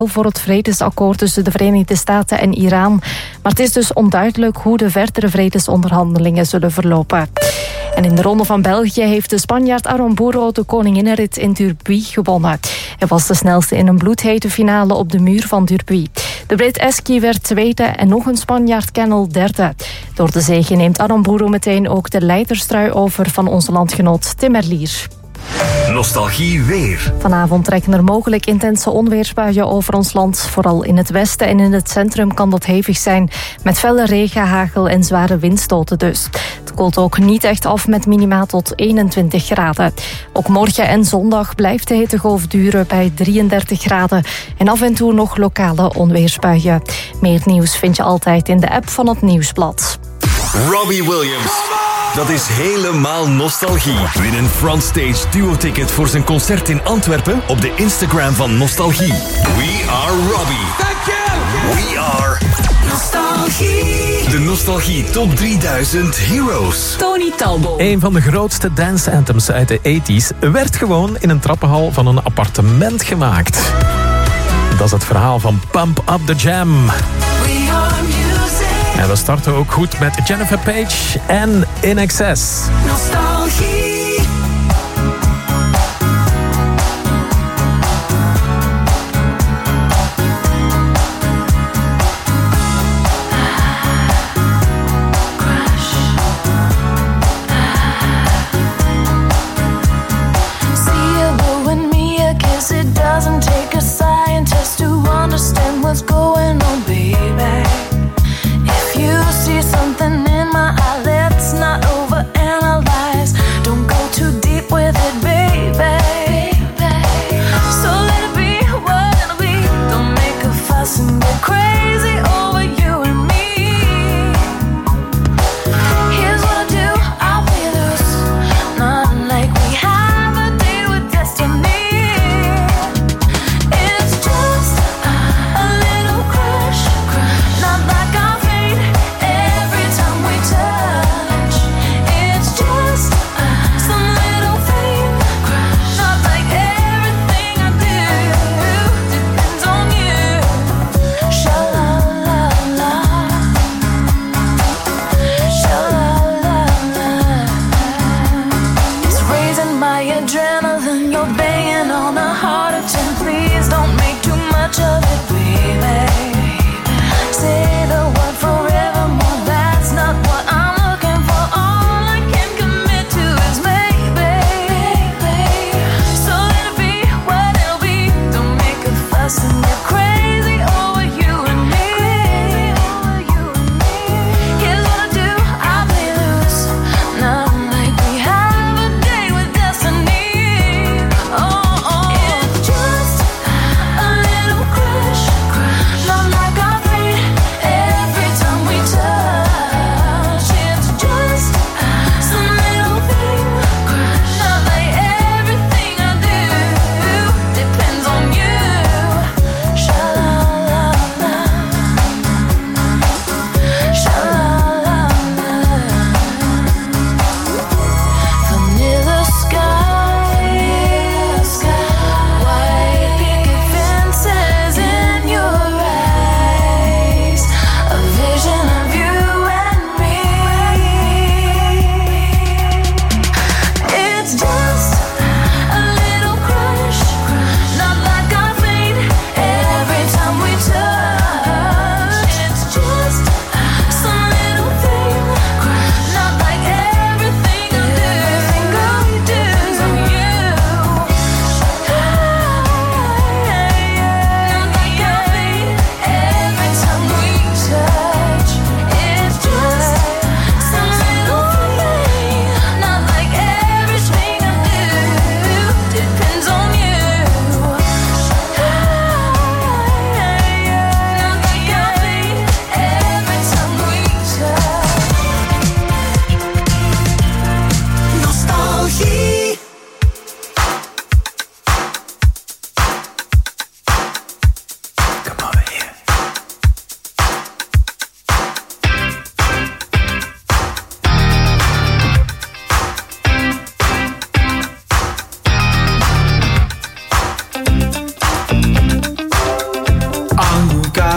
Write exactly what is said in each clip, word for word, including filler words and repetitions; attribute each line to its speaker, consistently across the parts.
Speaker 1: voor het vredesakkoord tussen de Verenigde Staten en Iran. Maar het is dus onduidelijk hoe de verdere vredesonderhandelingen zullen verlopen. En in de Ronde van België heeft de Spanjaard Aramburu de koninginnenrit in Durbuy gewonnen. Hij was de snelste in een bloedhete finale op de muur van Durbuy. De Brit Eski werd tweede en nog een Spanjaard Kennel derde. Door de zege neemt Aramburu meteen ook de leiderstrui over van onze landgenoot Tim Merlier.
Speaker 2: Nostalgie weer.
Speaker 1: Vanavond trekken er mogelijk intense onweersbuien over ons land. Vooral in het westen en in het centrum kan dat hevig zijn. Met felle regen, hagel en zware windstoten dus. Het koelt ook niet echt af met minima tot eenentwintig graden. Ook morgen en zondag blijft de hittegolf duren bij drieëndertig graden. En af en toe nog lokale onweersbuien. Meer nieuws vind je altijd in de app van het Nieuwsblad.
Speaker 2: Robbie Williams. Dat is helemaal nostalgie. Win een Frontstage duo-ticket voor zijn concert in Antwerpen op de Instagram van Nostalgie. We are Robbie.
Speaker 3: Thank you.
Speaker 2: We are Nostalgie. De Nostalgie Top drieduizend Heroes.
Speaker 4: Tony Talbot.
Speaker 5: Een van de grootste dance anthems uit de tachtig werd gewoon in een trappenhal van een appartement gemaakt. Dat is het verhaal van Pump Up the Jam. En we starten ook goed met Jennifer Page en In Excess.
Speaker 3: Nostalgie.
Speaker 6: See you blowing me a kiss. It doesn't take a scientist to understand what's going on, baby. You see something in my eye, let's not overanalyze. Don't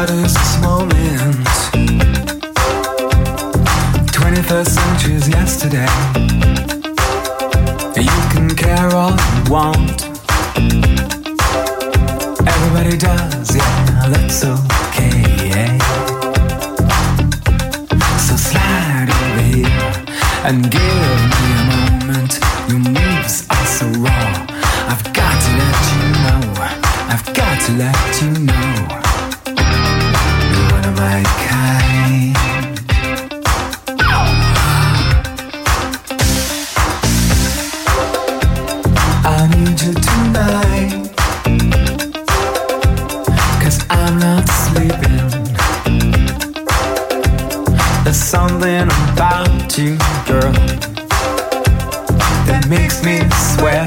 Speaker 4: proudest moment. twenty-first century's yesterday. You can care all you want. Everybody does, yeah, that's okay. So slide over here and give me a moment. Your moves are so raw. I've got to let you know. I've got to let you know. You're one of my kind. I need you tonight, 'cause I'm not sleeping. There's something about you, girl, that makes me sweat.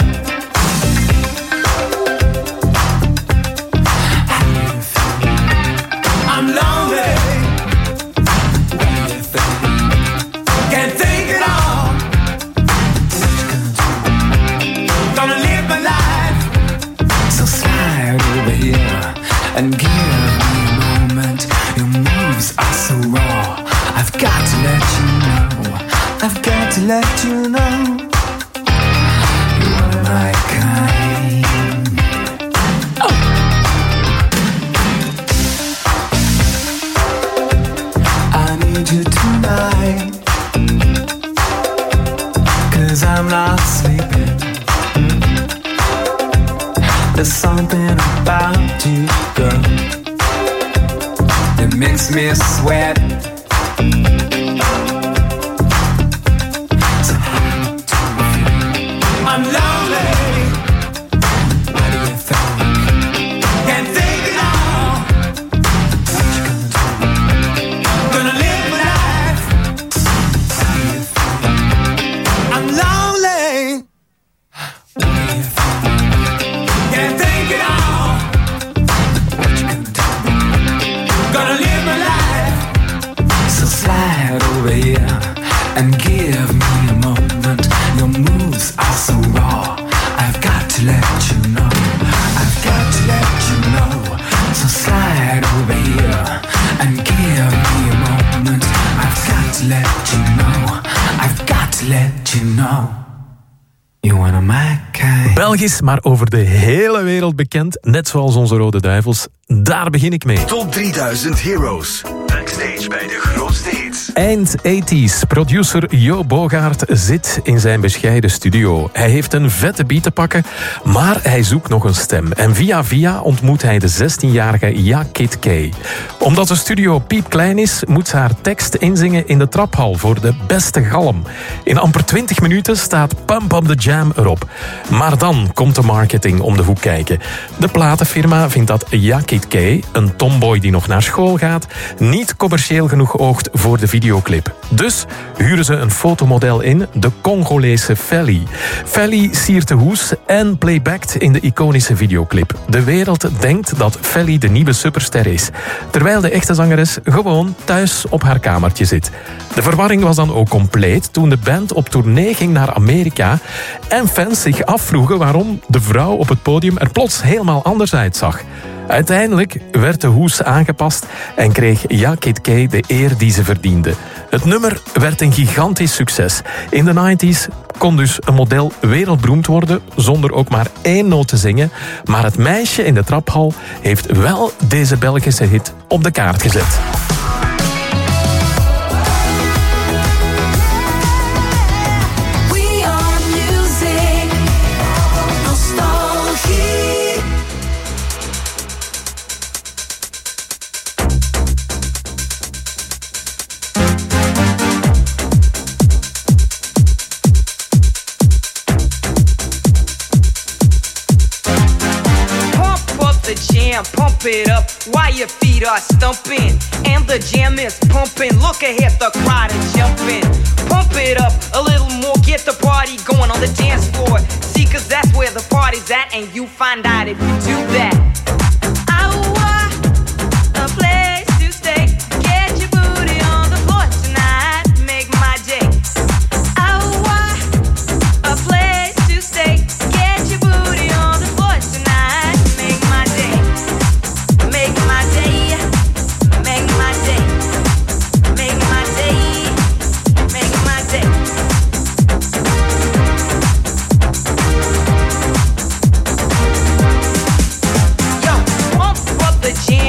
Speaker 4: I'm lonely. What do you think? Can't think it all. Gonna live my life. So slide over here and give me a moment. Your moves are so raw. I've got to let you know. I've got to let you know. You're one of my kind. Oh. I need you tonight, 'cause I'm not sleeping. There's something about you, girl, that makes me sweat. So how do you feel? I'm lonely. What do you think? Can't think it all. What you gonna do? Gonna live my life. How do you feel? I'm lonely. What do you think? Can't think it all. What you gonna do? Gonna live my life. So slide over here and give me a moment. Your moves are so raw. I've got to let you know. I've got to let you know. So slide over here and give me a moment. I've got to let you know. I've got to let you know. You wanna my kind.
Speaker 5: Belgisch, maar over de hele wereld bekend. Net zoals onze Rode Duivels. Daar begin ik mee.
Speaker 2: Top drieduizend Heroes. Backstage bij de grootste hits.
Speaker 5: Eind tachtig. Producer Jo Bogaert zit in zijn bescheiden studio. Hij heeft een vette beat te pakken, maar hij zoekt nog een stem. En via via ontmoet hij de zestienjarige Ja Kid K. Omdat de studio piepklein is, moet ze haar tekst inzingen in de traphal voor de beste galm. In amper twintig minuten staat Pump Up The Jam erop. Maar dan komt de marketing om de hoek kijken. De platenfirma vindt dat Ja Kid K, een tomboy die nog naar school gaat, niet commercieel genoeg oogt voor de videoclip. Dus huren ze een fotomodel in, de Congolese Felly. Felly siert de hoes en playbackt in de iconische videoclip. De wereld denkt dat Felly de nieuwe superster is, terwijl de echte zangeres gewoon thuis op haar kamertje zit. De verwarring was dan ook compleet toen de band op tournee ging naar Amerika en fans zich afvroegen waarom de vrouw op het podium er plots helemaal anders uitzag. Uiteindelijk werd de hoes aangepast en kreeg Ja Kid K de eer die ze verdiende. Het nummer werd een gigantisch succes. In de negentig kon dus een model wereldberoemd worden zonder ook maar één noot te zingen. Maar het meisje in de traphal heeft wel deze Belgische hit op de kaart gezet.
Speaker 7: Pump it up while your feet are stumping and the jam is pumping. Look ahead, the crowd is jumping. Pump it up a little more, get the party going on the dance floor. See, cause that's where the party's at, and you find out if you do that. I want a place to stay. Get your booty on the floor tonight, make my day. I want a place to stay. Get your booty on the floor tonight, make my day. Make my day.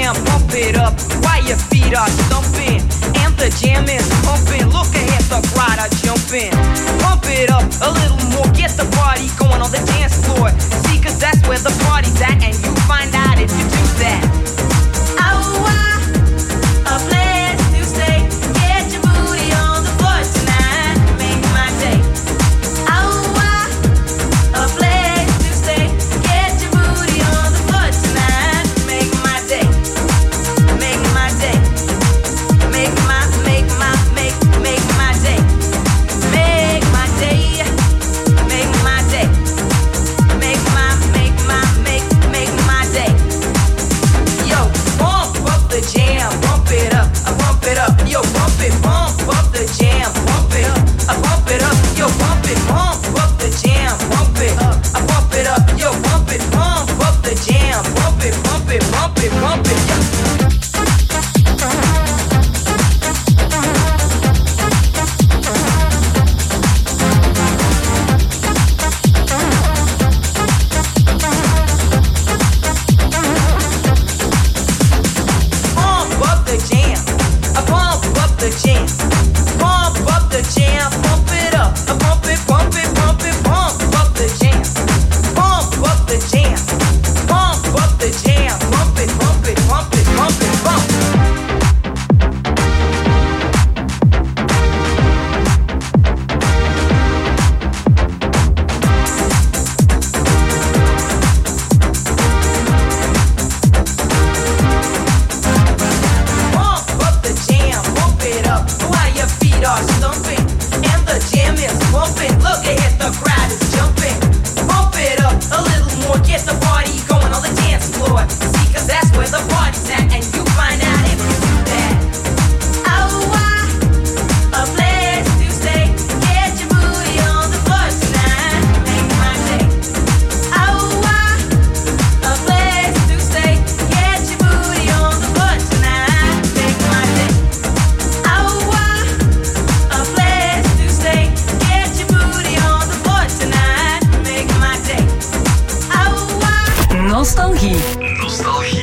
Speaker 7: jam, pump it up while your feet are stumping. And the jam is pumping, look ahead, the crowd are jumping. Pump it up a little more, get the party going on the dance floor. See, cause that's where the party's at, and you find out if you do that. Oh, wow, a place to stay. Get your booty on the floor tonight, make my day. Oh, wow, a place to stay. Get your booty on the floor tonight, make my day. Make my day. Make my, make my, make, make my day. Make my day. Make my day. Make my, make my, make, make my day. Yo, pump up the jam, pump it up, I pump it up. Yo, pump it, pump up the jam, pump it up, I pump it up. Yo, pump it, pump up the jam, pump it up, I pump it up. Yo, pump it, pump up the jam, pump it, pump it, pump it, pump it. Yeah. Pump up the jam, I pump up the jam, pump up the jam, pump it up, I pump it, pump it, pump it, pump up the jam, pump up the jam, pump up the jam, pump it, pump it, pump it, pump it, pump. Pump up the jam, pump it up while your feet are stumping. And the jam is pumping, look ahead, the crowd is jumping. Pump it up a little more, get the party going on the dance floor. See, cause that's where the party's at, and you find out if you do that. Oh, why? A place to stay. Get your booty on the floor tonight, make my day. Oh, why? A place to stay. Get your booty on the floor tonight, make my day. Oh, why? A place to stay. Get your booty on the floor tonight, make my day. Oh, why?
Speaker 8: Nostalgie.
Speaker 2: Nostalgie.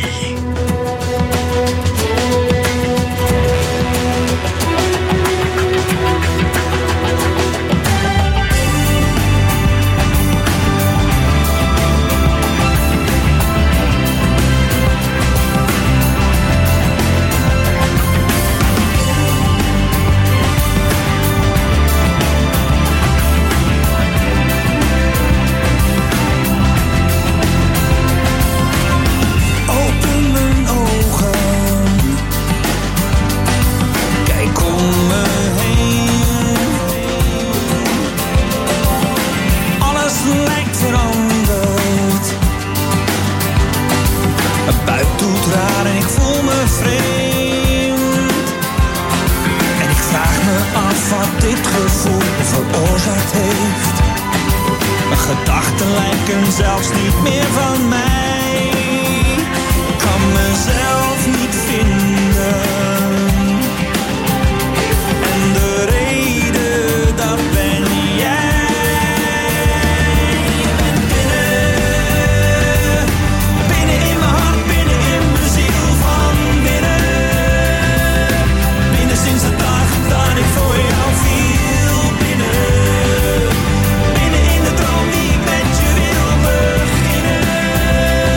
Speaker 4: Open mijn ogen, kijk om me heen. Alles lijkt veranderd. Het buik doet raar en ik voel me vreemd. En ik vraag me af wat dit gevoel veroorzaakt heeft. Mijn gedachten lijken zelfs niet meer van mij. Ik kan mezelf niet vinden. En de reden, dat ben jij. Je bent binnen, binnen in mijn hart, binnen in mijn ziel van binnen. Binnen sinds de dag dat ik voor jou viel. Binnen, binnen in de droom die ik met je wil beginnen.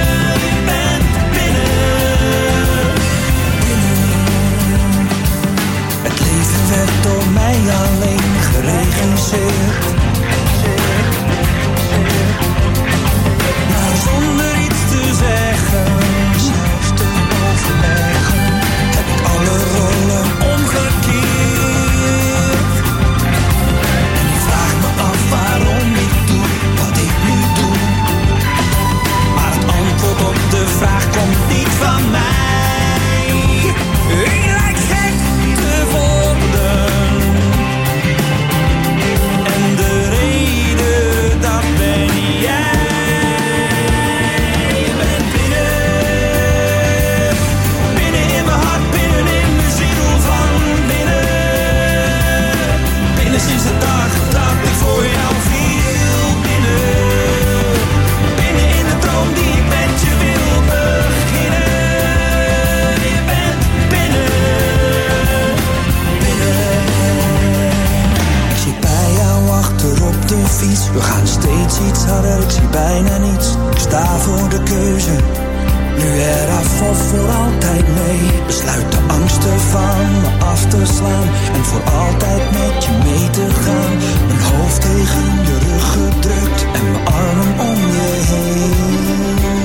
Speaker 4: altijd mee. Besluit de angsten van me af te slaan en voor altijd met je mee te gaan. Mijn hoofd tegen je rug gedrukt en mijn armen om je heen.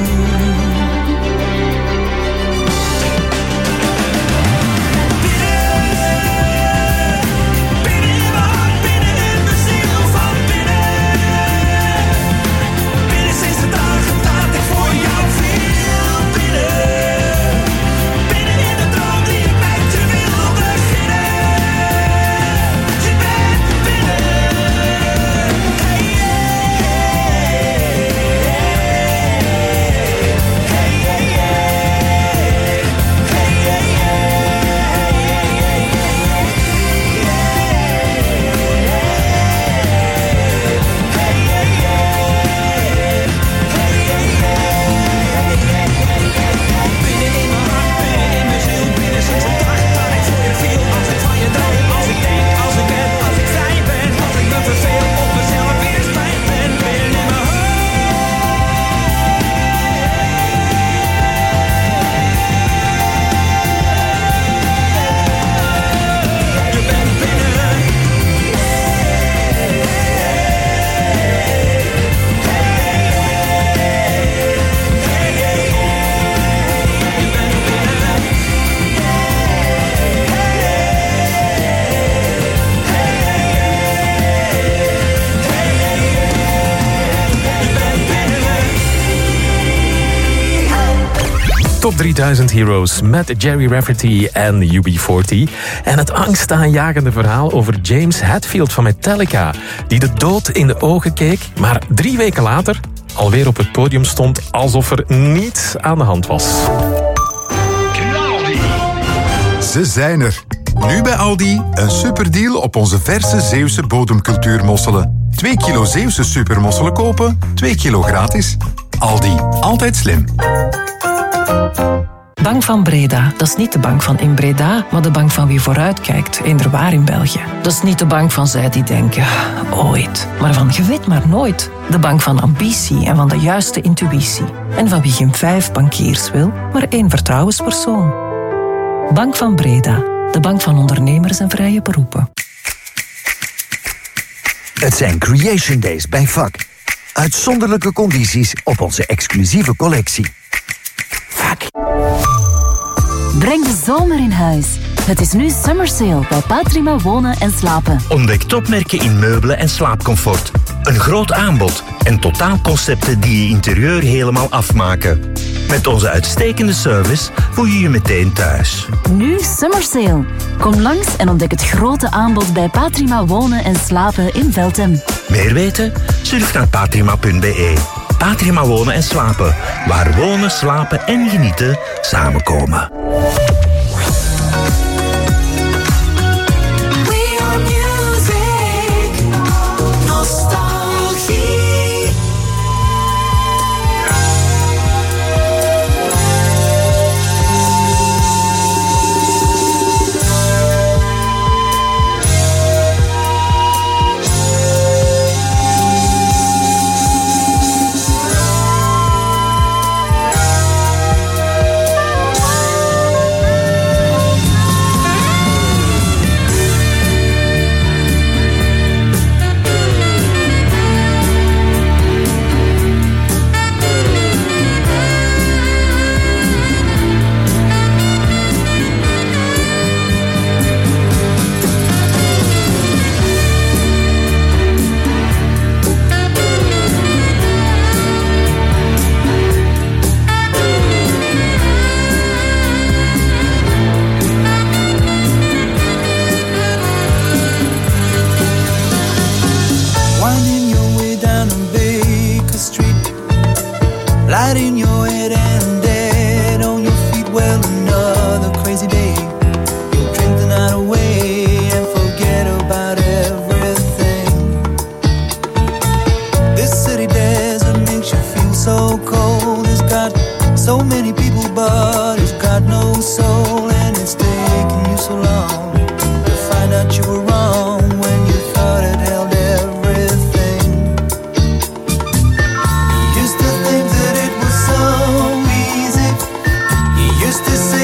Speaker 5: Top drieduizend Heroes met Jerry Rafferty en U B veertig. En het angstaanjagende verhaal over James Hetfield van Metallica, die de dood in de ogen keek, maar drie weken later alweer op het podium stond alsof er niets aan de hand was.
Speaker 8: Ze zijn er. Nu bij Aldi een superdeal op onze verse Zeeuwse bodemcultuurmosselen. twee kilo Zeeuwse supermosselen kopen, twee kilo gratis. Aldi, altijd slim.
Speaker 9: Bank van Breda, dat is niet de bank van in Breda, maar de bank van wie vooruitkijkt, eenderwaar in België. Dat is niet de bank van zij die denken, ooit, maar van je weet maar nooit. De bank van ambitie en van de juiste intuïtie. En van wie geen vijf bankiers wil, maar één vertrouwenspersoon. Bank van Breda, de bank van ondernemers en vrije beroepen.
Speaker 10: Het zijn Creation Days bij V A C. Uitzonderlijke condities op onze exclusieve collectie. V A C.
Speaker 11: Breng de zomer in huis. Het is nu Summer Sale bij Patrima Wonen en Slapen.
Speaker 12: Ontdek topmerken in meubelen en slaapcomfort. Een groot aanbod en totaalconcepten die je interieur helemaal afmaken. Met onze uitstekende service voel je je meteen thuis.
Speaker 11: Nu Summer Sale. Kom langs en ontdek het grote aanbod bij Patrima Wonen en Slapen in Veltem.
Speaker 12: Meer weten? Surf naar patrima punt be. Patrima Wonen en Slapen. Waar wonen, slapen en genieten samenkomen.
Speaker 4: Used to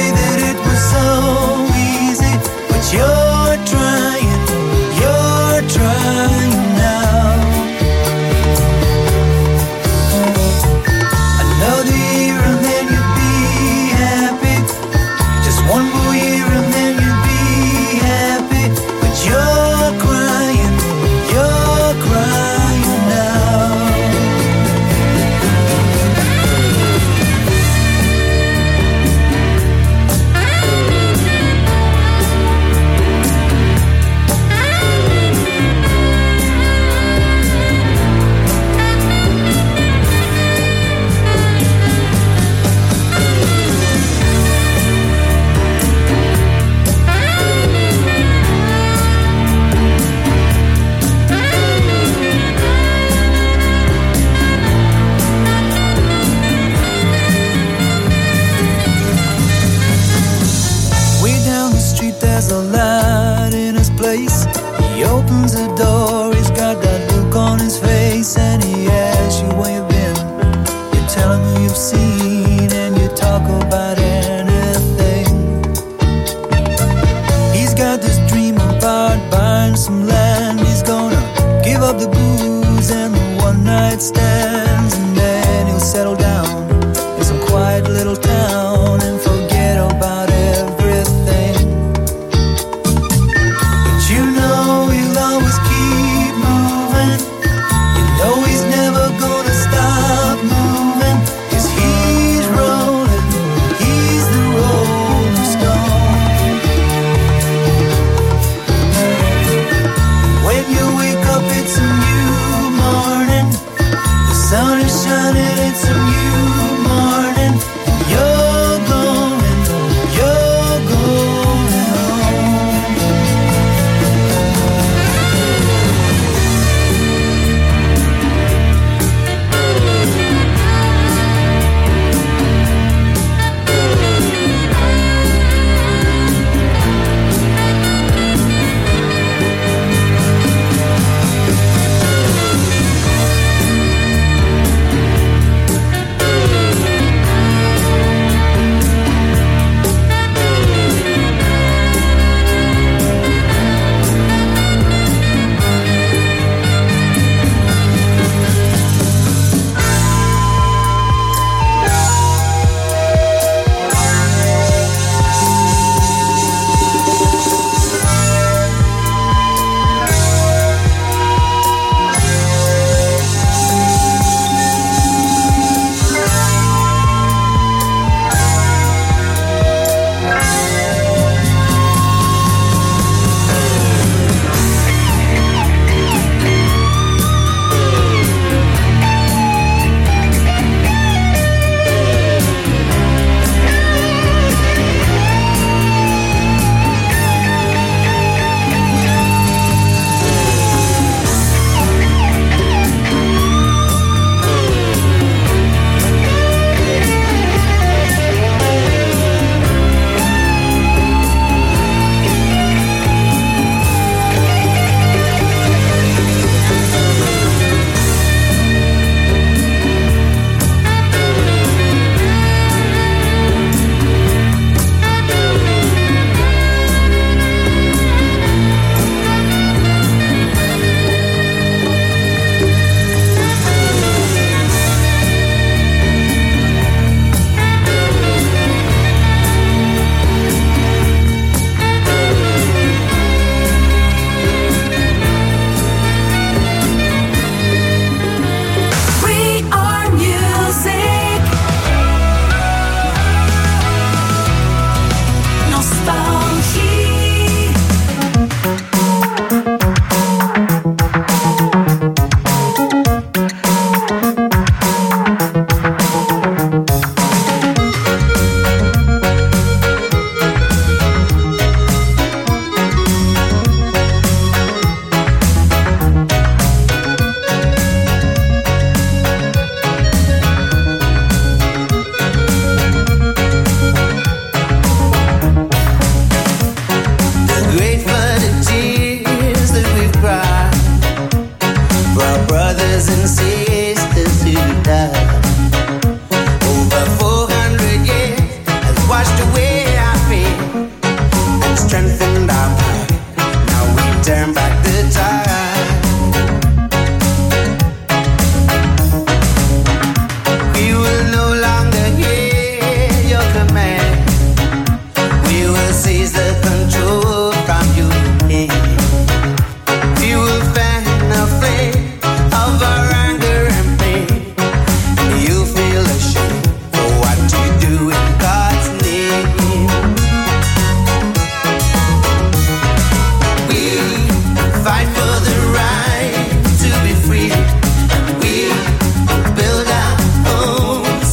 Speaker 13: has a light in his place. He opens the door, he's got that look on his face, and he asks you where you've been. You tell him who you've seen, and you talk about anything. He's got this dream about buying some land. He's gonna give up the booze and the one night stands, and then he'll settle down in some quiet little town and forget about everything. But you know he'll always keep moving. You know he's never gonna stop moving, 'cause he's rolling, he's the rolling stone. When you wake up it's a new morning. The sun is shining, it's a new morning. You're going, you're going home.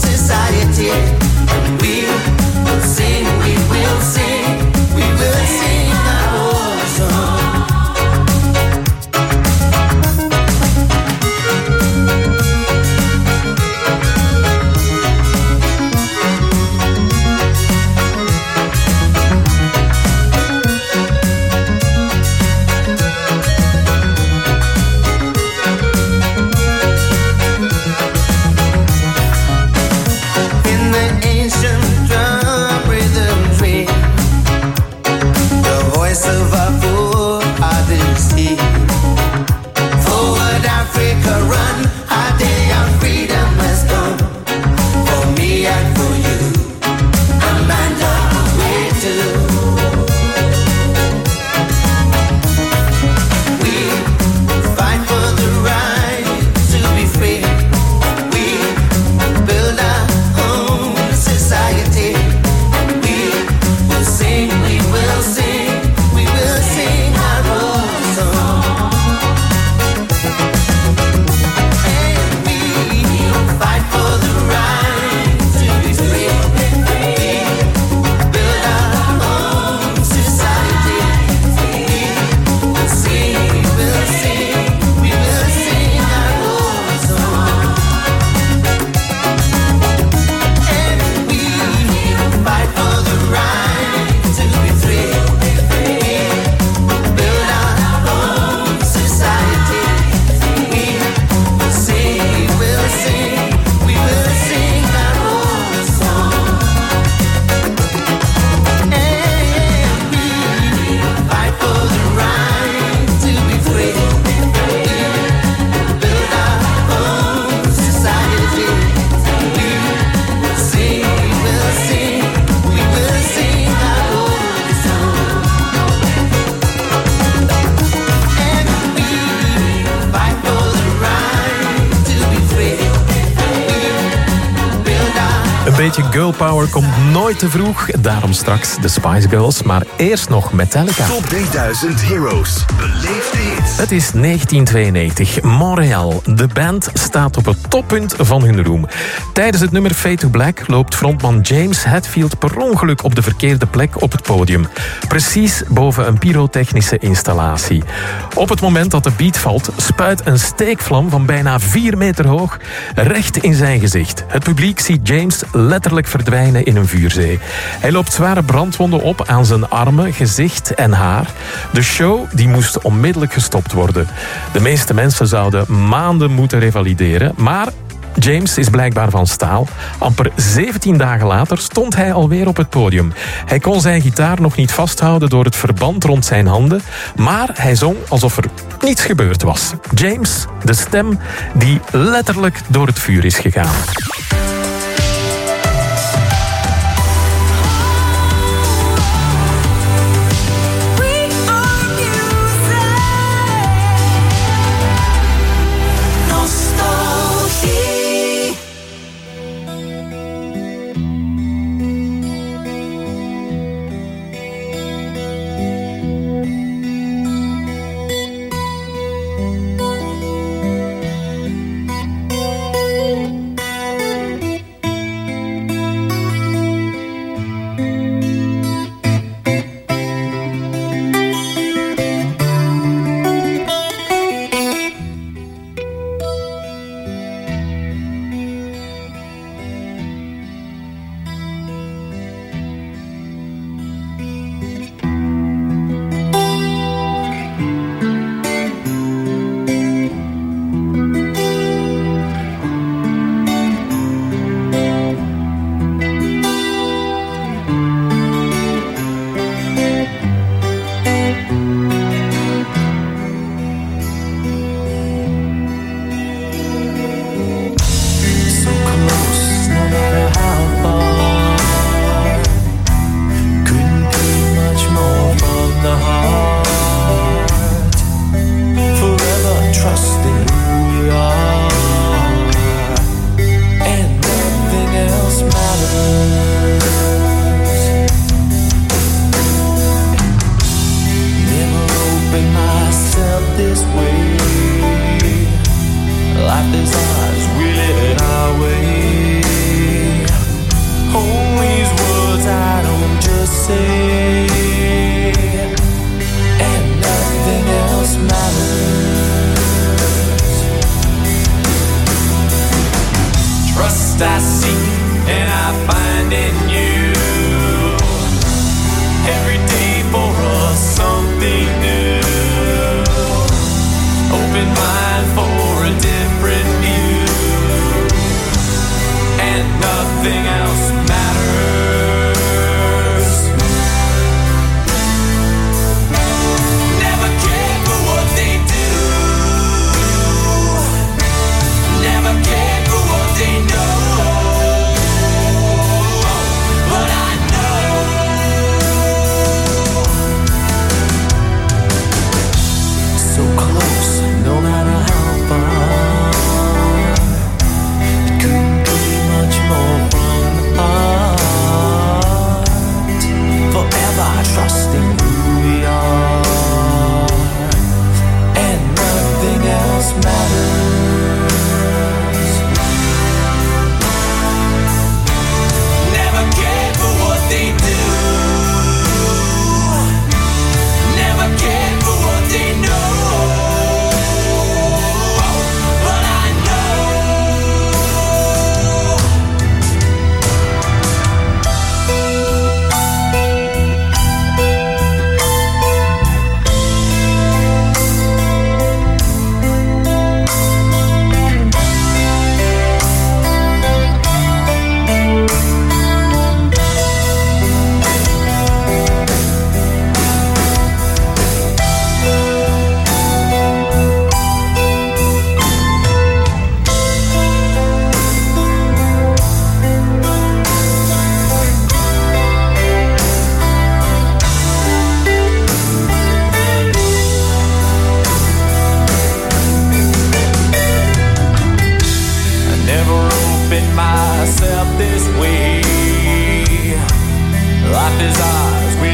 Speaker 14: We will sing, we will sing, we will sing.
Speaker 5: beetje girl power komt nooit te vroeg. Daarom straks de Spice Girls, maar eerst nog Metallica.
Speaker 2: Top drieduizend Heroes. Beleef de hits.
Speaker 5: Het is negentien tweeënnegentig. Montreal. De band staat op het toppunt van hun roem. Tijdens het nummer Fade to Black loopt frontman James Hetfield per ongeluk op de verkeerde plek op het podium. Precies boven een pyrotechnische installatie. Op het moment dat de beat valt, spuit een steekvlam van bijna vier meter hoog recht in zijn gezicht. Het publiek ziet James letterlijk verdwijnen in een vuurzee. Hij loopt zware brandwonden op aan zijn armen, gezicht en haar. De show die moest onmiddellijk gestopt worden. De meeste mensen zouden maanden moeten revalideren, maar James is blijkbaar van staal. Amper zeventien dagen later stond hij alweer op het podium. Hij kon zijn gitaar nog niet vasthouden door het verband rond zijn handen, maar hij zong alsof er niets gebeurd was. James, de stem die letterlijk door het vuur is gegaan.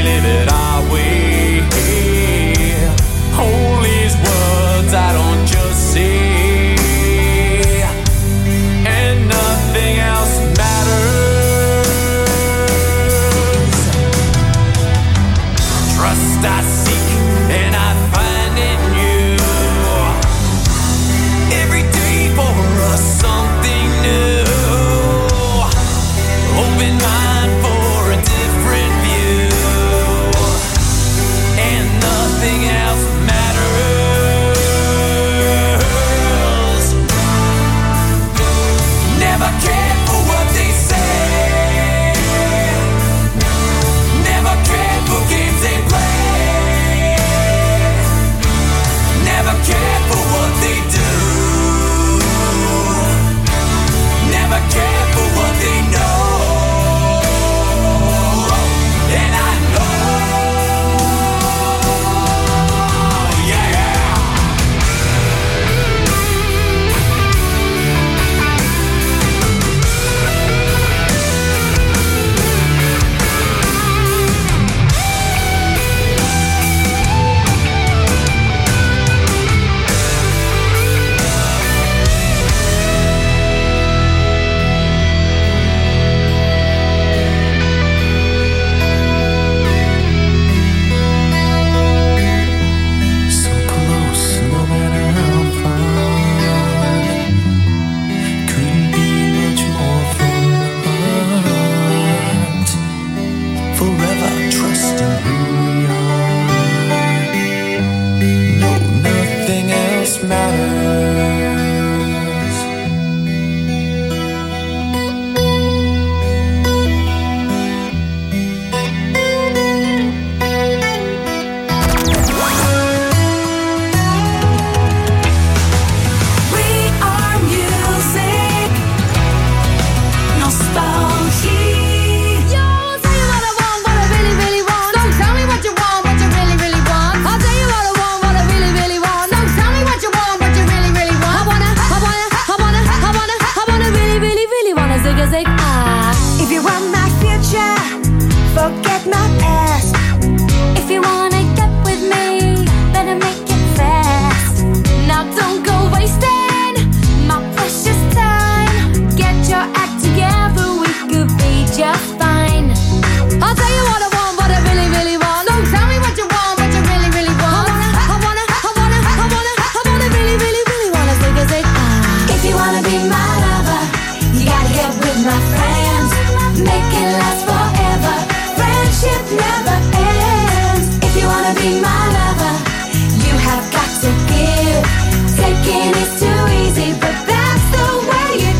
Speaker 4: live it our way. All these words I don't just say, and nothing else matters. Trust I seek and I find in you. Every day for us something new. Open mind for a different view, and nothing else matters. Never cared for what they say, never cared for games they play, never cared for what they do, never cared for what they know. And I know, yeah, yeah. So close, no matter how far. Couldn't be much more from the heart. Forever trusting who we are. No, nothing else matters.
Speaker 3: We are music, nostalgie.
Speaker 6: Yo, I'll tell you what I want, what I really, really want. Don't tell me what you want, what you really, really want. I'll tell you what I want, what I really, really want. Don't tell me what you want, what you really, really want. I wanna, I wanna, I wanna, I wanna, I wanna really, really, really wanna zig a zig ah.
Speaker 3: If you want my future, forget my past.
Speaker 6: If you wanna get with me, better make it fast. Now don't go wasting my precious time. Get your act together, we could be just fine. I'll tell you what I want, what I really, really want. Don't tell me what you want, what you really, really want. I wanna, I wanna, I wanna, I wanna, really, really, really wanna zig a zig ah.
Speaker 3: If you wanna be my lover, you gotta get with my friends. Make it last forever. Friendship never ends. If you wanna be my lover, you have got to give. Taking is too easy, but that's the way it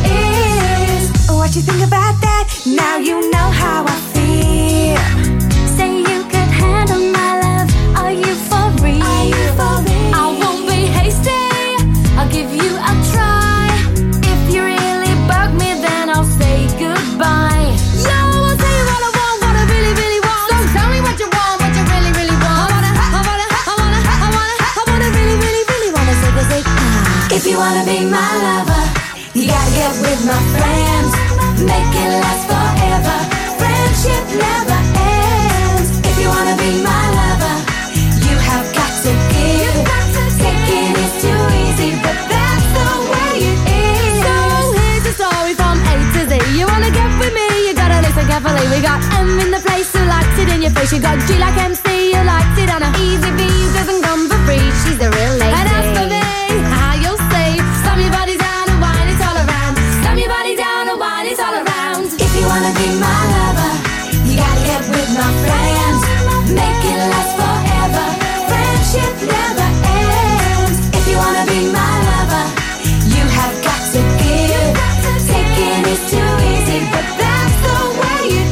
Speaker 3: is. What you think about that? Now you know how I feel.
Speaker 6: Say you could handle my love. Are you for real?
Speaker 3: Are you for real?
Speaker 6: I won't be hasty. I'll give you a try. If you really bug me, then I'll say goodbye. Yo, I'll tell you what I want, what I really, really want. Don't tell me what you want, what you really, really want. I wanna, I wanna, I wanna, I wanna, I wanna really, really, really wanna zig a zig ah.
Speaker 3: If you wanna be my lover, you gotta get with my friends. Make it last forever. Friendship never ends. If you wanna be my lover, you have got to give. Taking is too easy, but that's the way it is.
Speaker 6: So here's the story from A to Z. You wanna get with me, you gotta listen carefully. We got M in the place who likes it in your face. You got G like M C, who likes it on a easy V, who doesn't come for free. She's a real lady. And as for me, how you'll say, slam your body down and wine it all around. Slam your body down and wine it all around.
Speaker 3: If you wanna be my lover, you gotta get with my friends. Make it last forever. Friendship never ends. If you wanna be my lover, you have got to give. Taking is too easy, but that's the way it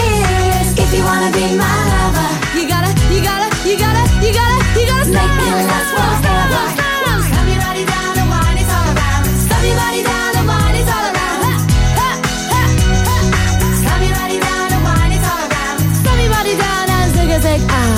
Speaker 3: is. If you wanna be my lover,
Speaker 6: You gotta, you gotta, you gotta, you gotta, you gotta
Speaker 3: make
Speaker 6: stop.
Speaker 3: it last forever.
Speaker 6: Slam your body down and wine it all around. Slam your body down and wine it all around. Ha, ha, ha, ha. Slam your body down and wine it all around. Slam your body down and zig a zig ah.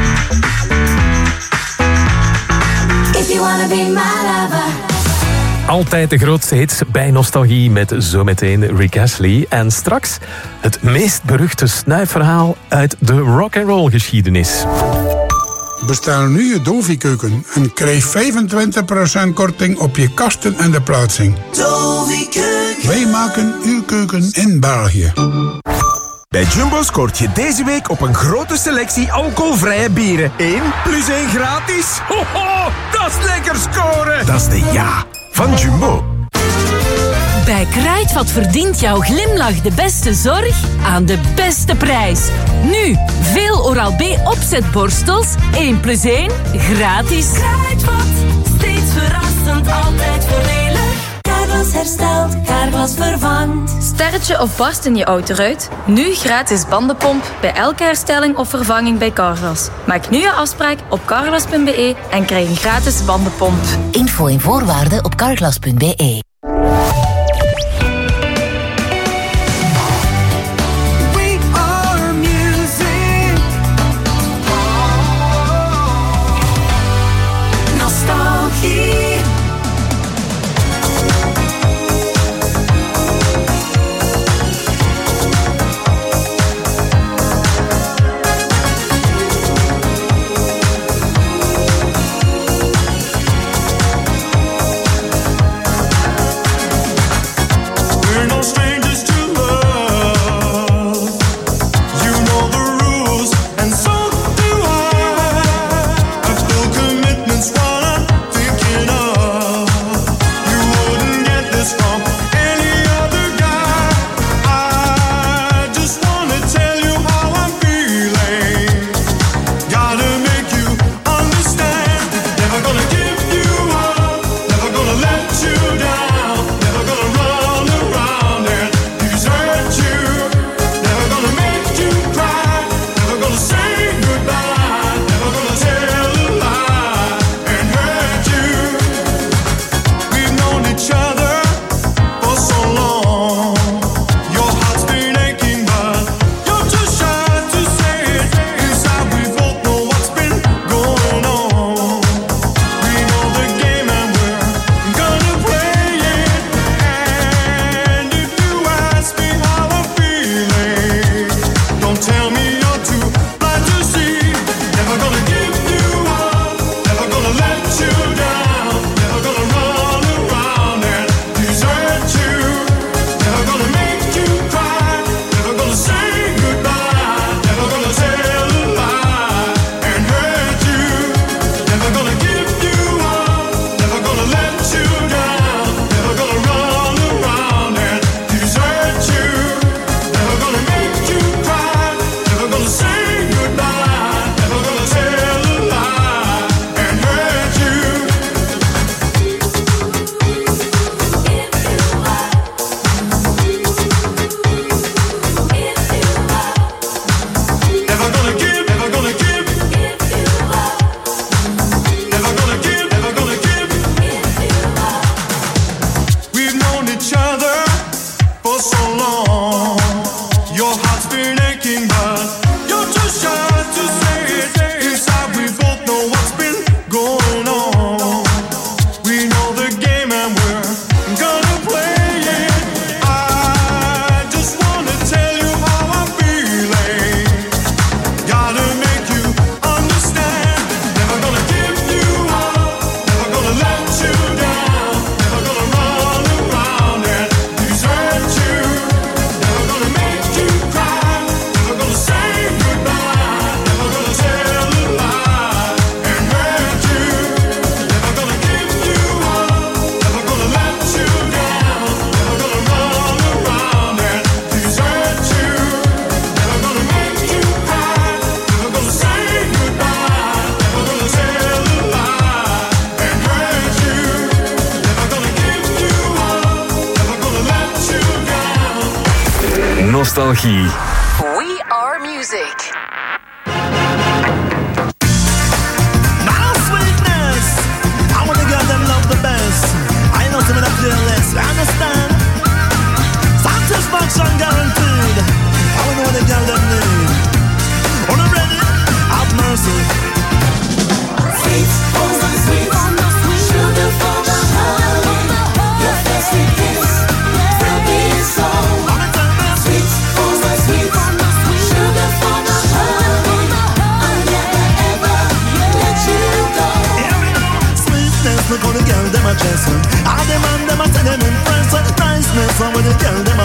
Speaker 3: If you wanna be my lover.
Speaker 5: Altijd de grootste hits bij Nostalgie met zometeen Rick Astley. En straks het meest beruchte snuifverhaal uit de rock'n'roll geschiedenis.
Speaker 14: Bestel nu je Dovi-keuken en krijg vijfentwintig procent korting op je kasten en de plaatsing. Dovi-keuken. Wij maken uw keuken in België.
Speaker 15: Bij Jumbo scoort je deze week op een grote selectie alcoholvrije bieren. één plus één gratis. Ho, ho, dat is lekker scoren. Dat is de ja van Jumbo.
Speaker 16: Bij Kruidvat verdient jouw glimlach de beste zorg aan de beste prijs. Nu, veel Oral-B opzetborstels, één plus één, gratis.
Speaker 3: Kruidvat, steeds verrassend, altijd voordelig. Carglass herstelt, Carglass vervangt.
Speaker 17: Sterretje of barst in je autoruit? Nu gratis bandenpomp bij elke herstelling of vervanging bij Carglass. Maak nu je afspraak op carglass punt b e en krijg een gratis bandenpomp.
Speaker 11: Info en voorwaarden op carglass punt b e.
Speaker 2: Nostalgie.
Speaker 16: We are music.
Speaker 18: Now sweetness, I wanna get them love the best. I know some of the fearless, you understand? Satisfaction guaranteed. I wanna know what the girl them need. On the ready, have mercy.
Speaker 3: Sweet, oh my sweet, sugar for my heart.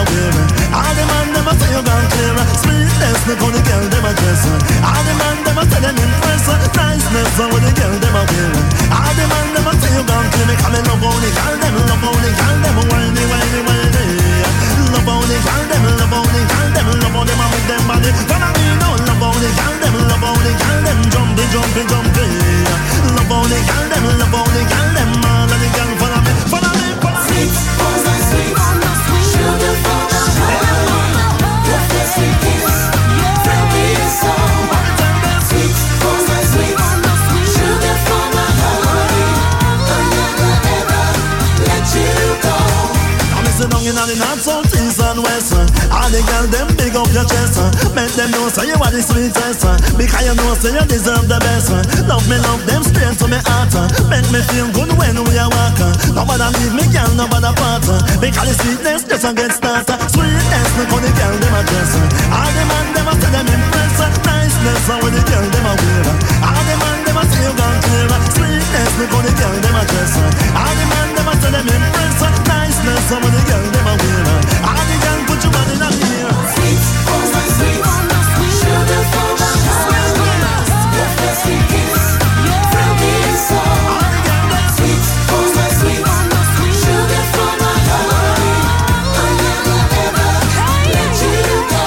Speaker 18: a wear. All the man them a say you gone clear. Sweetness, look how the girl them a dress. All the man them a say them impress. Niceness, how the girl them a wear. All the man them a say you gone clear. Come and love how the girl them, love how the girl them whiny, whiny, whiny. Love how the girl them, love how the girl them, love how them a move them body. Follow me now, love how the girl them, love how the girl them jumpy, jumpy, jumpy. Love how the girl them, love how the girl them, all of the girl follow me, follow me, follow me.
Speaker 3: Sweet, oh so sweet, sugar for my heart. Your first sweet kiss, from me is so. Sweet, oh so sweet, sugar for my heart. I'll never ever let you go.
Speaker 18: I'm missing down in the north, south, east and west. All the girls them big up your chest. Make them know say you are the sweetest. Because you know say you deserve the best. Love me, love them straight to me heart. Make me feel good when we are walking. Nobody leave me, girl, nobody part. Because the sweetness just a get started. Sweetness, look how the girl them a dress. All the man them a say them impress. Niceness, how the girl them a wear. All the man them a say you gone clear. Sweetness, look how the girl them a dress. All the man them a say them impress. Niceness, how the girl them a wear. All the girl put your body in the air.
Speaker 3: Sweet, oh so sweet, sugar for my heart. Your first sweet kiss, from me is so. Sweet, oh so sweet, sugar for my heart. I'll never ever let you go.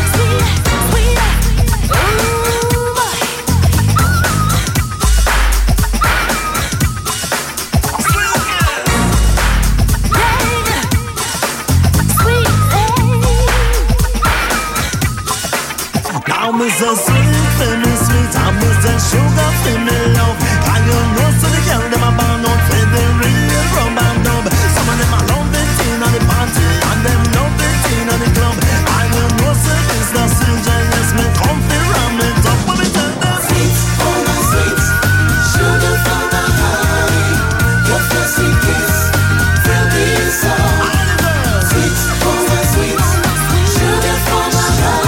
Speaker 18: Now me so sweet, for me sweet, I me so sugar for me love. And you know so the girl them a born out for the real rum and dub. Some of them a love it in on the party, and them love it in on the club. And you know so this the stranger, yes me come fi ram it up when me tell them.
Speaker 3: Sweet, oh my sweet, sugar for my heart. Your first sweet kiss, from me is so. Sweet, oh my sweet, sugar for my heart.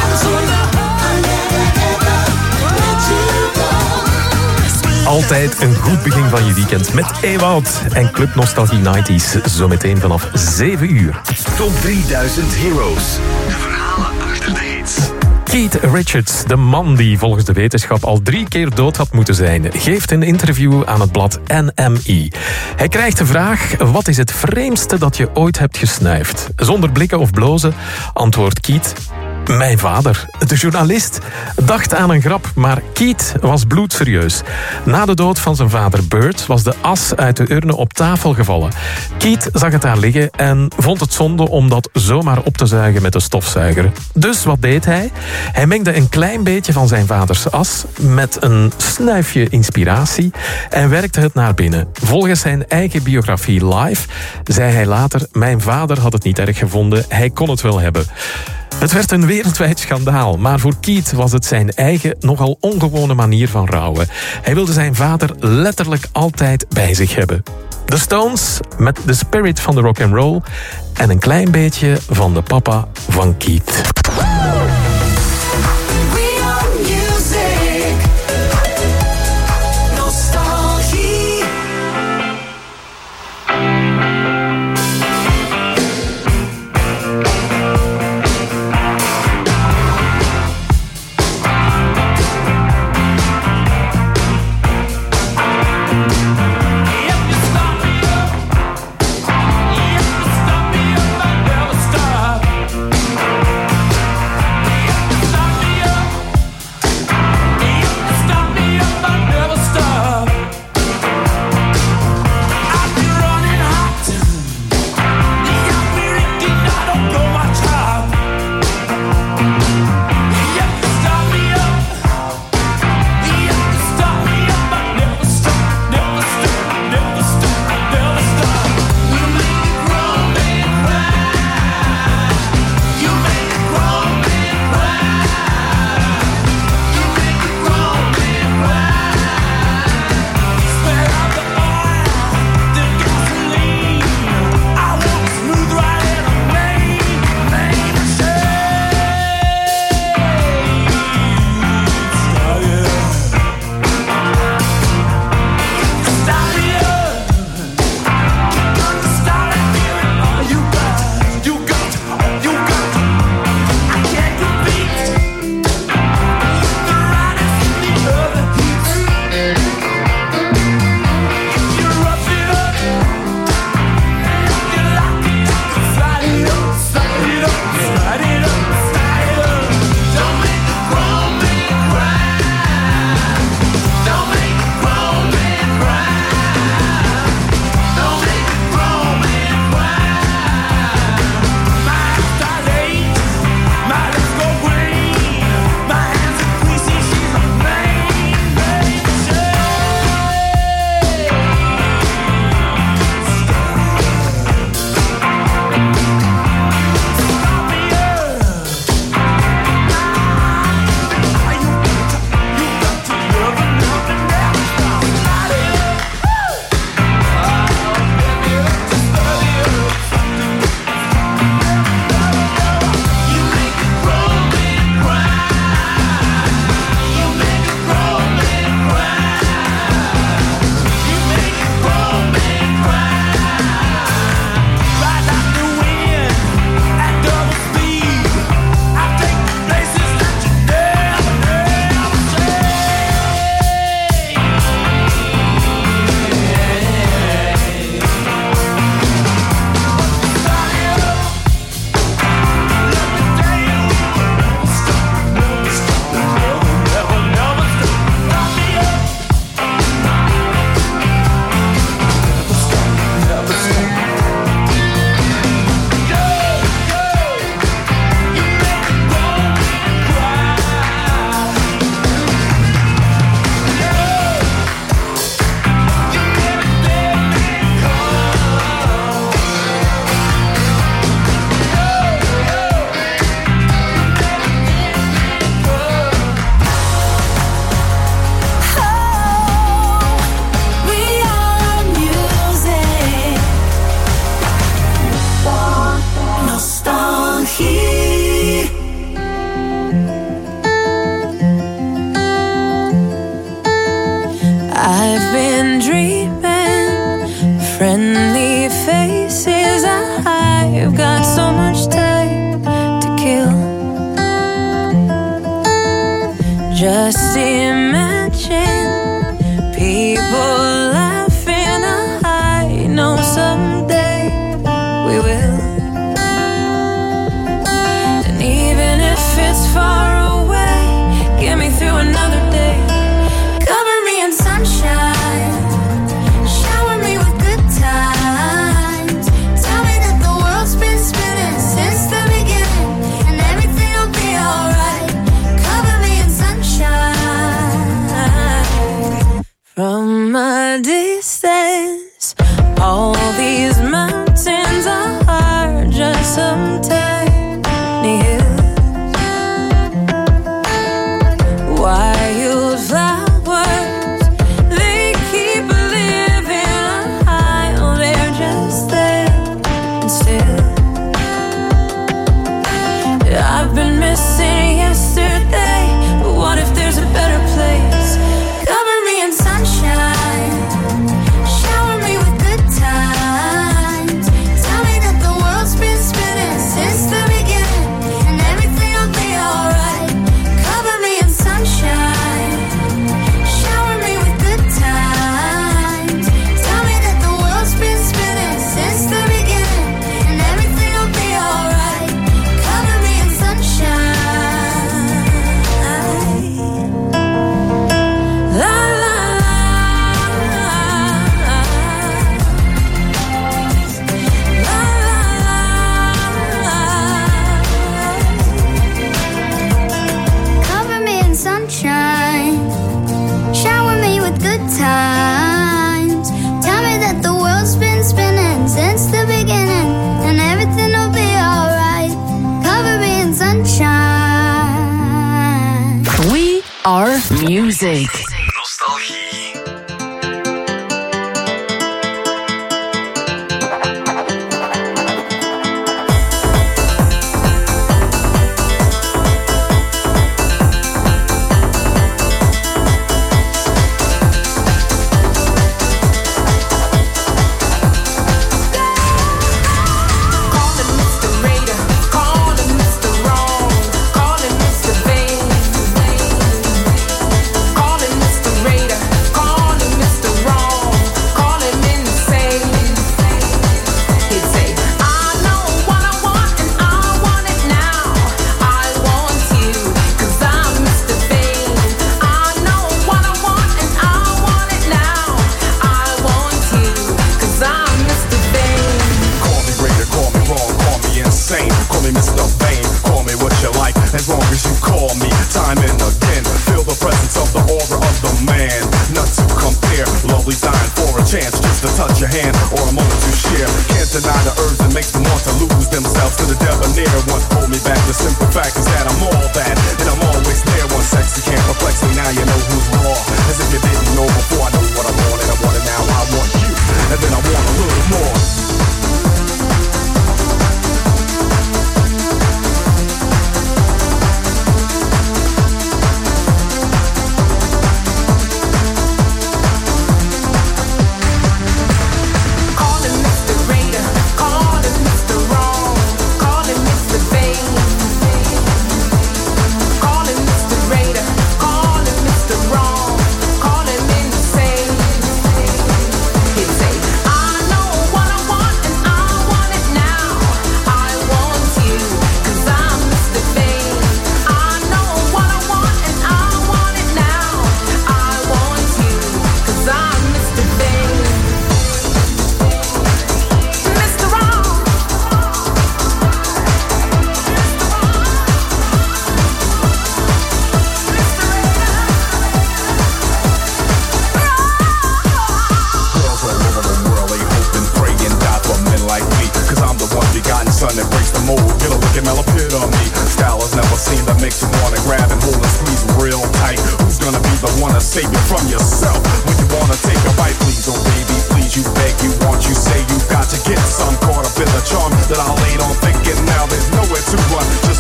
Speaker 5: Altijd een goed begin van je weekend met Ewout en Club Nostalgie negentig. Zometeen vanaf zeven uur.
Speaker 2: Top drieduizend Heroes. De verhalen achter de hits.
Speaker 5: Keith Richards, de man die volgens de wetenschap al drie keer dood had moeten zijn, geeft een interview aan het blad N M E. Hij krijgt de vraag: wat is het vreemdste dat je ooit hebt gesnuift? Zonder blikken of blozen antwoordt Keith: mijn vader. De journalist dacht aan een grap, maar Keith was bloedserieus. Na de dood van zijn vader Bert was de as uit de urne op tafel gevallen. Keith zag het daar liggen en vond het zonde om dat zomaar op te zuigen met de stofzuiger. Dus wat deed hij? Hij mengde een klein beetje van zijn vaders as met een snuifje inspiratie en werkte het naar binnen. Volgens zijn eigen biografie Live zei hij later: mijn vader had het niet erg gevonden, hij kon het wel hebben. Het werd een wereldwijd schandaal, maar voor Keith was het zijn eigen, nogal ongewone manier van rouwen. Hij wilde zijn vader letterlijk altijd bij zich hebben. The Stones met de spirit van de rock and roll en een klein beetje van de papa van Keith.
Speaker 4: Stop me up, I never stop.
Speaker 19: I've been dreaming, friendly faces. I've got so much time to kill. Just imagine people laughing. I know someday we will. And even if it's far away, get me through another day. Cover me in sunshine, shower me with good times. Tell me that the world's been spinning since the beginning, and everything will be alright. Cover me in sunshine. From a distance, all these mountains are just some tiny hills. Wildflowers, they keep living high. Oh, they're just there and still. I've been missing yesterday, but what if there's a better place? Cover me in sunshine, shower me with good times. Tell me that the world's been spinning since the beginning, and everything will be alright. Cover me in sunshine, shower me with good times. Tell me that the world's been spinning since the beginning, and everything will be alright. Cover me in sunshine. La la Cover me in sunshine, shower me with good times. Tell me that the world's been spinning since the beginning, and everything will be alright. Cover me in sunshine.
Speaker 11: We are music.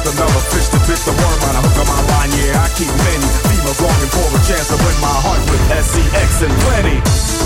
Speaker 18: Keep many females longing for a chance to win my heart with
Speaker 15: S C X and plenty.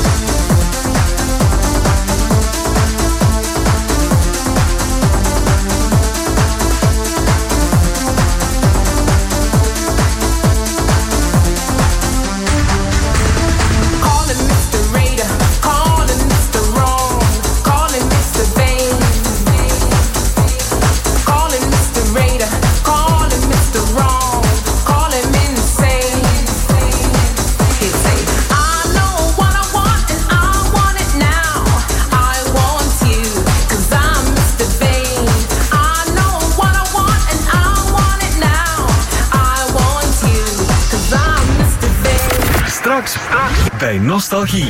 Speaker 2: Straks bij Nostalgie.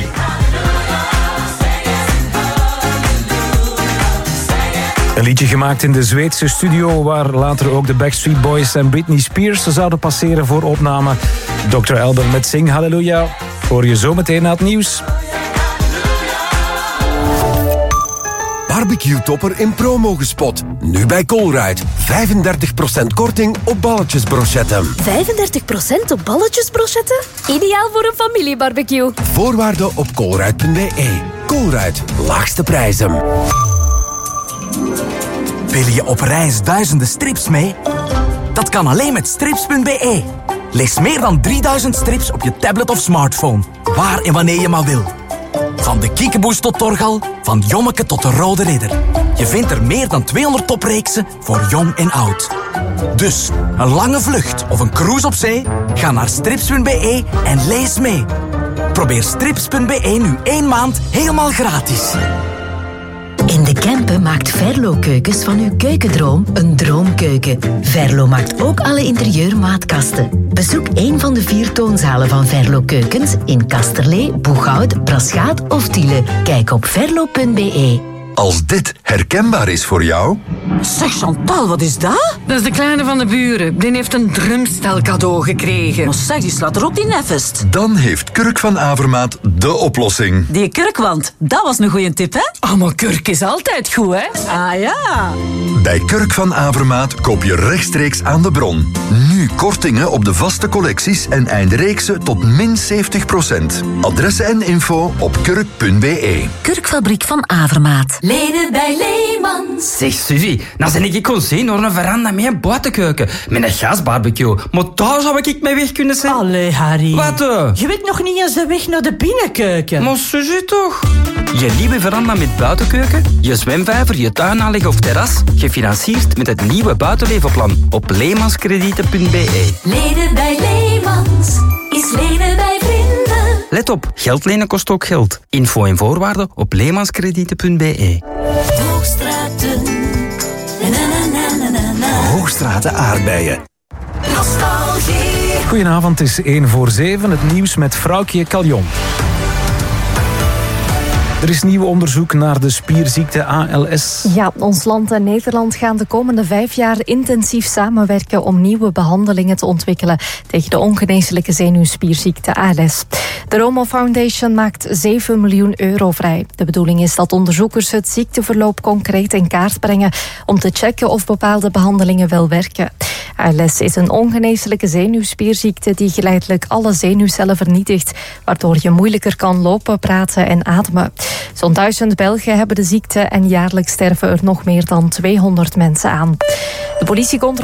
Speaker 20: Een liedje gemaakt in de Zweedse studio, waar later ook de Backstreet Boys en Britney Spears zouden passeren voor opname. dokter Alban met Sing Halleluja. Hoor je zometeen na het nieuws.
Speaker 21: Barbecue-topper in promo gespot. Nu bij Colruyt. vijfendertig procent korting op balletjesbrochetten.
Speaker 22: vijfendertig procent op balletjesbrochetten? Ideaal voor een familiebarbecue.
Speaker 21: Voorwaarden op colruyt punt b e. Colruyt. Laagste prijzen.
Speaker 23: Wil je op reis duizenden strips mee? Dat kan alleen met strips punt b e. Lees meer dan drieduizend strips op je tablet of smartphone. Waar en wanneer je maar wil. Van de Kiekeboes tot Torgal, van Jommeke tot de Rode Ridder. Je vindt er meer dan tweehonderd topreeksen voor jong en oud. Dus, een lange vlucht of een cruise op zee? Ga naar strips punt b e en lees mee. Probeer strips punt b e nu één maand helemaal gratis.
Speaker 24: In de Kempen maakt Verlo Keukens van uw keukendroom een droomkeuken. Verlo maakt ook alle interieurmaatkasten. Bezoek een van de vier toonzalen van Verlo Keukens in Kasterlee, Boeghout, Braschaat of Tiele. Kijk op verlo punt b e.
Speaker 8: Als dit herkenbaar is voor jou...
Speaker 25: Zeg Chantal, wat is dat?
Speaker 26: Dat is de kleine van de buren. Die heeft een drumstel cadeau gekregen.
Speaker 25: Maar zeg, die slaat er ook die neffest.
Speaker 8: Dan heeft Kurk van Avermaat de oplossing.
Speaker 25: Die kurkwand, dat was een goeie tip, hè?
Speaker 26: Oh, maar kurk is altijd goed, hè?
Speaker 25: Ah ja.
Speaker 8: Bij Kurk van Avermaat koop je rechtstreeks aan de bron. Nu kortingen op de vaste collecties en eindreeksen tot min zeventig procent. Adressen en info op kurk punt b e.
Speaker 24: Kurkfabriek van Avermaat.
Speaker 22: Lenen bij Leemans.
Speaker 27: Zeg Suzy, nou ben ik kon zien door een veranda met een buitenkeuken. Met een gasbarbecue. Maar daar zou ik mee weg kunnen zijn.
Speaker 25: Allee, Harry.
Speaker 27: Wat? Uh?
Speaker 25: Je weet nog niet eens de weg naar de binnenkeuken.
Speaker 27: Maar Suzy toch? Je nieuwe veranda met buitenkeuken, je zwemvijver, je tuinaanleg of terras, gefinancierd met het nieuwe buitenlevenplan op leemanskredieten punt b e.
Speaker 22: Lenen bij Leemans is lenen bij vrienden.
Speaker 27: Let op, geld lenen kost ook geld. Info en voorwaarden op leemanskredieten punt b e.
Speaker 22: Hoogstraten. Na, na, na, na, na.
Speaker 21: Hoogstraten aardbeien.
Speaker 22: Nostalgie.
Speaker 20: Goedenavond, het is één voor zeven. Het nieuws met Vrouwtje Caljon. Er is nieuw onderzoek naar de spierziekte A L S.
Speaker 1: Ja, ons land en Nederland gaan de komende vijf jaar intensief samenwerken om nieuwe behandelingen te ontwikkelen tegen de ongeneeslijke zenuwspierziekte A L S. De Romo Foundation maakt zeven miljoen euro vrij. De bedoeling is dat onderzoekers het ziekteverloop concreet in kaart brengen om te checken of bepaalde behandelingen wel werken. A L S is een ongeneeslijke zenuwspierziekte die geleidelijk alle zenuwcellen vernietigt, waardoor je moeilijker kan lopen, praten en ademen. Zo'n duizend Belgen hebben de ziekte en jaarlijks sterven er nog meer dan tweehonderd mensen aan. De politie controleert